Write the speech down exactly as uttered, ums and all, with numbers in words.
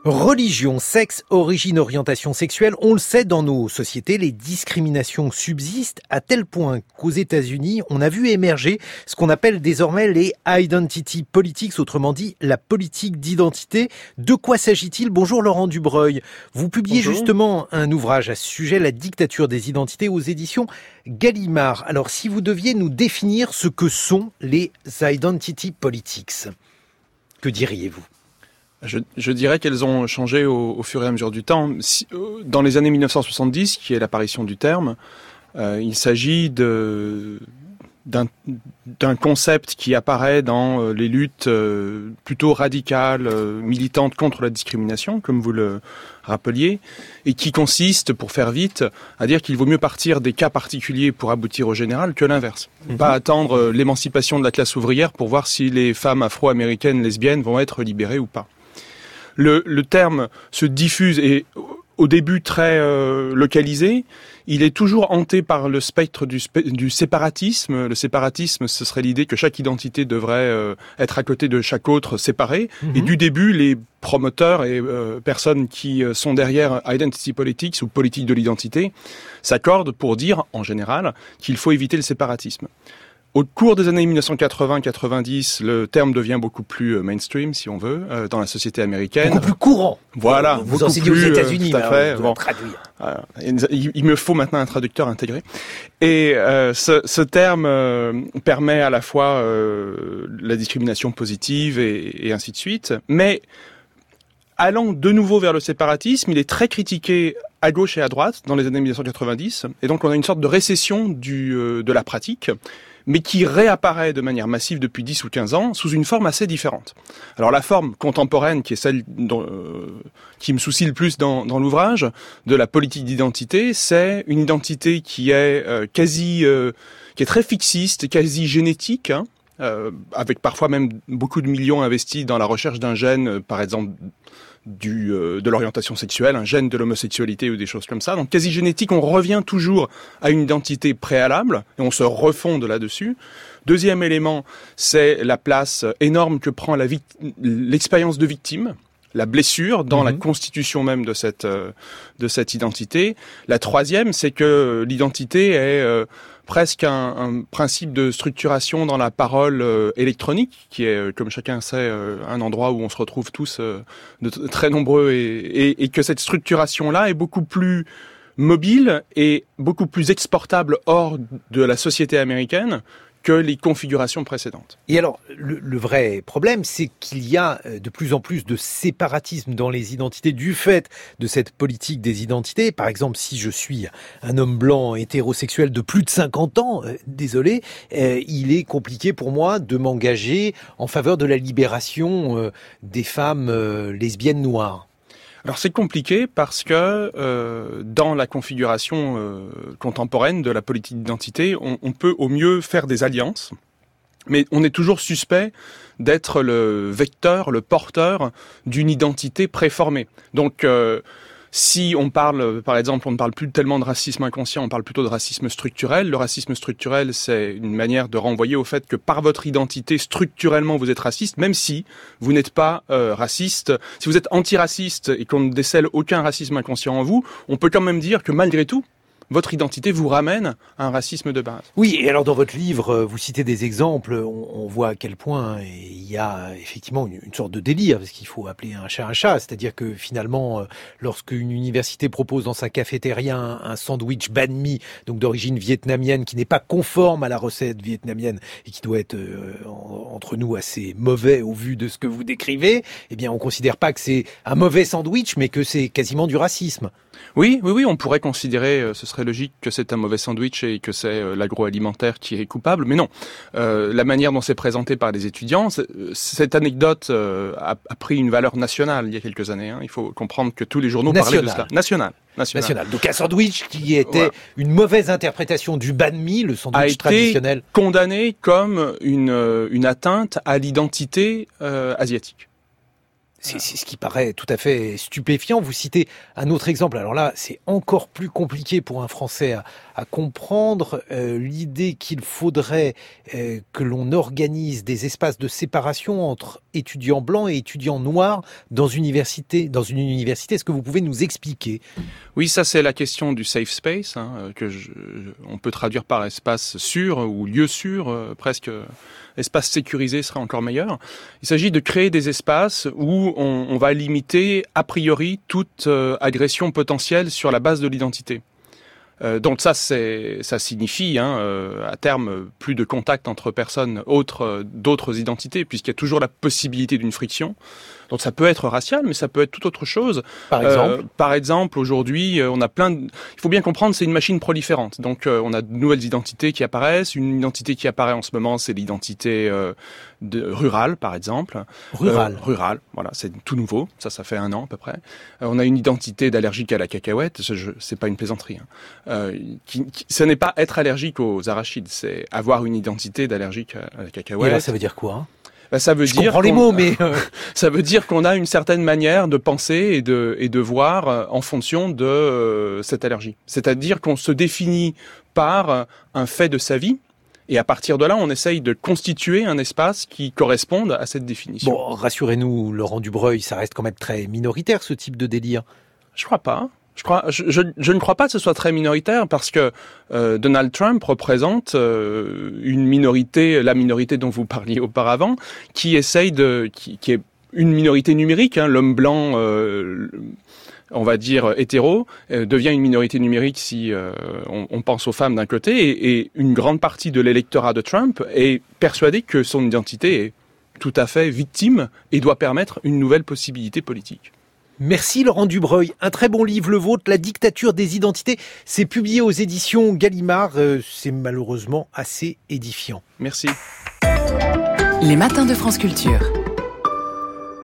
Religion, sexe, origine, orientation sexuelle, on le sait, dans nos sociétés, les discriminations subsistent à tel point qu'aux États-Unis, on a vu émerger ce qu'on appelle désormais les identity politics, autrement dit la politique d'identité. De quoi s'agit-il ? Bonjour Laurent Dubreuil. Vous publiez Bonjour. justement un ouvrage à ce sujet, La dictature des identités, aux éditions Gallimard. Alors, si vous deviez nous définir ce que sont les identity politics, que diriez-vous ? Je, je dirais qu'elles ont changé au, au fur et à mesure du temps. Si, dans les années mille neuf cent soixante-dix, qui est l'apparition du terme, euh, il s'agit de, d'un, d'un concept qui apparaît dans euh, les luttes euh, plutôt radicales, euh, militantes contre la discrimination, comme vous le rappeliez, et qui consiste, pour faire vite, à dire qu'il vaut mieux partir des cas particuliers pour aboutir au général que l'inverse. Mmh. Pas attendre euh, l'émancipation de la classe ouvrière pour voir si les femmes afro-américaines lesbiennes vont être libérées ou pas. Le, le terme se diffuse et au début très euh, localisé. Il est toujours hanté par le spectre du, du séparatisme. Le séparatisme, ce serait l'idée que chaque identité devrait euh, être à côté de chaque autre, séparée. Mm-hmm. Et du début, les promoteurs et euh, personnes qui euh, sont derrière identity politics ou politique de l'identité s'accordent pour dire, en général, qu'il faut éviter le séparatisme. Au cours des années mille neuf cent quatre-vingts quatre-vingt-dix, le terme devient beaucoup plus mainstream, si on veut, euh, dans la société américaine. Beaucoup plus courant. Voilà. Vous enseignez aux États-Unis, euh, tout à fait. Là, bon. traduire. Euh, il, il me faut maintenant un traducteur intégré. Et euh, ce, ce terme euh, permet à la fois euh, la discrimination positive et, et ainsi de suite. Mais allant de nouveau vers le séparatisme, il est très critiqué à gauche et à droite dans les années mille neuf cent quatre-vingt-dix. Et donc on a une sorte de récession du, euh, de la pratique, mais qui réapparaît de manière massive depuis dix ou quinze ans, sous une forme assez différente. Alors la forme contemporaine, qui est celle dont, euh, qui me soucie le plus dans, dans l'ouvrage, de la politique d'identité, c'est une identité qui est euh, quasi, euh, qui est très fixiste, quasi génétique, hein, euh, avec parfois même beaucoup de millions investis dans la recherche d'un gène, euh, par exemple, du, euh, de l'orientation sexuelle, un gène de l'homosexualité ou des choses comme ça. Donc quasi génétique, on revient toujours à une identité préalable et on se refonde là-dessus. Deuxième élément, c'est la place énorme que prend la vict- l'expérience de victime, la blessure dans mmh. la constitution même de cette, euh, de cette identité. La troisième, c'est que l'identité est euh, presque un, un principe de structuration dans la parole euh, électronique, qui est, euh, comme chacun sait, euh, un endroit où on se retrouve tous euh, de t- très nombreux, et, et, et que cette structuration-là est beaucoup plus mobile et beaucoup plus exportable hors de la société américaine que les configurations précédentes. Et alors, le, le vrai problème, c'est qu'il y a de plus en plus de séparatisme dans les identités du fait de cette politique des identités. Par exemple, si je suis un homme blanc hétérosexuel de plus de cinquante ans, euh, désolé, euh, il est compliqué pour moi de m'engager en faveur de la libération euh, des femmes euh, lesbiennes noires. Alors c'est compliqué parce que euh, dans la configuration euh, contemporaine de la politique d'identité, on, on peut au mieux faire des alliances, mais on est toujours suspect d'être le vecteur, le porteur d'une identité préformée. Donc euh, si on parle, par exemple, on ne parle plus tellement de racisme inconscient, on parle plutôt de racisme structurel. Le racisme structurel, c'est une manière de renvoyer au fait que par votre identité, structurellement, vous êtes raciste, même si vous n'êtes pas euh, raciste. Si vous êtes antiraciste et qu'on ne décèle aucun racisme inconscient en vous, on peut quand même dire que malgré tout, votre identité vous ramène à un racisme de base. Oui, et alors dans votre livre, vous citez des exemples, on, on voit à quel point il y a effectivement une, une sorte de délire, parce qu'il faut appeler un chat un chat, c'est-à-dire que finalement, lorsque une université propose dans sa cafétéria un, un sandwich banh mi, donc d'origine vietnamienne, qui n'est pas conforme à la recette vietnamienne et qui doit être euh, en, entre nous assez mauvais au vu de ce que vous décrivez, eh bien on considère pas que c'est un mauvais sandwich, mais que c'est quasiment du racisme. Oui, oui, oui, on pourrait considérer, euh, ce serait logique que c'est un mauvais sandwich et que c'est euh, l'agroalimentaire qui est coupable, mais non. Euh, la manière dont c'est présenté par les étudiants, cette anecdote euh, a, a pris une valeur nationale il y a quelques années. Hein. Il faut comprendre que tous les journaux national. parlaient de cela. National. National. National. Donc un sandwich qui était voilà. une mauvaise interprétation du banh mi, le sandwich a été traditionnel, condamné comme une, une atteinte à l'identité euh, asiatique. C'est, c'est ce qui paraît tout à fait stupéfiant. Vous citez un autre exemple. Alors là, c'est encore plus compliqué pour un Français à, à comprendre. Euh, l'idée qu'il faudrait euh, que l'on organise des espaces de séparation entre étudiants blancs et étudiants noirs dans une université. Dans une université, est-ce que vous pouvez nous expliquer ? Oui, ça c'est la question du safe space, hein, que je, on peut traduire par espace sûr ou lieu sûr, euh, presque espace sécurisé serait encore meilleur. Il s'agit de créer des espaces où on, on va limiter a priori toute euh, agression potentielle sur la base de l'identité. Euh, donc ça, c'est, ça signifie hein, euh, à terme plus de contact entre personnes autres, euh, d'autres identités, puisqu'il y a toujours la possibilité d'une friction. Donc ça peut être racial, mais ça peut être tout autre chose. Par exemple, euh, par exemple, aujourd'hui, on a plein. De... Il faut bien comprendre, c'est une machine proliférante. Donc euh, on a de nouvelles identités qui apparaissent. Une identité qui apparaît en ce moment, c'est l'identité euh, de... rurale, par exemple. Rurale. Euh, rurale. Voilà, c'est tout nouveau. Ça, ça fait un an à peu près. Euh, on a une identité d'allergique à la cacahuète. Je... C'est pas une plaisanterie. Hein. Euh, qui... Qui... Ce n'est pas être allergique aux arachides, c'est avoir une identité d'allergique à la cacahuète. Et là, ça veut dire quoi hein Ben, ça veut Je dire comprends les mots, mais euh... ça veut dire qu'on a une certaine manière de penser et de et de voir euh, en fonction de euh, cette allergie. C'est-à-dire qu'on se définit par euh, un fait de sa vie et à partir de là, on essaye de constituer un espace qui corresponde à cette définition. Bon, rassurez-nous, Laurent Dubreuil, ça reste quand même très minoritaire ce type de délire. Je crois pas. Je, crois, je, je, je ne crois pas que ce soit très minoritaire parce que euh, Donald Trump représente euh, une minorité, la minorité dont vous parliez auparavant, qui essaye de, qui, qui est une minorité numérique. Hein, l'homme blanc, euh, on va dire hétéro, euh, devient une minorité numérique si euh, on, on pense aux femmes d'un côté, et, et une grande partie de l'électorat de Trump est persuadée que son identité est tout à fait victime et doit permettre une nouvelle possibilité politique. Merci Laurent Dubreuil. Un très bon livre, le vôtre, La dictature des identités. C'est publié aux éditions Gallimard. Euh, c'est malheureusement assez édifiant. Merci. Les matins de France Culture.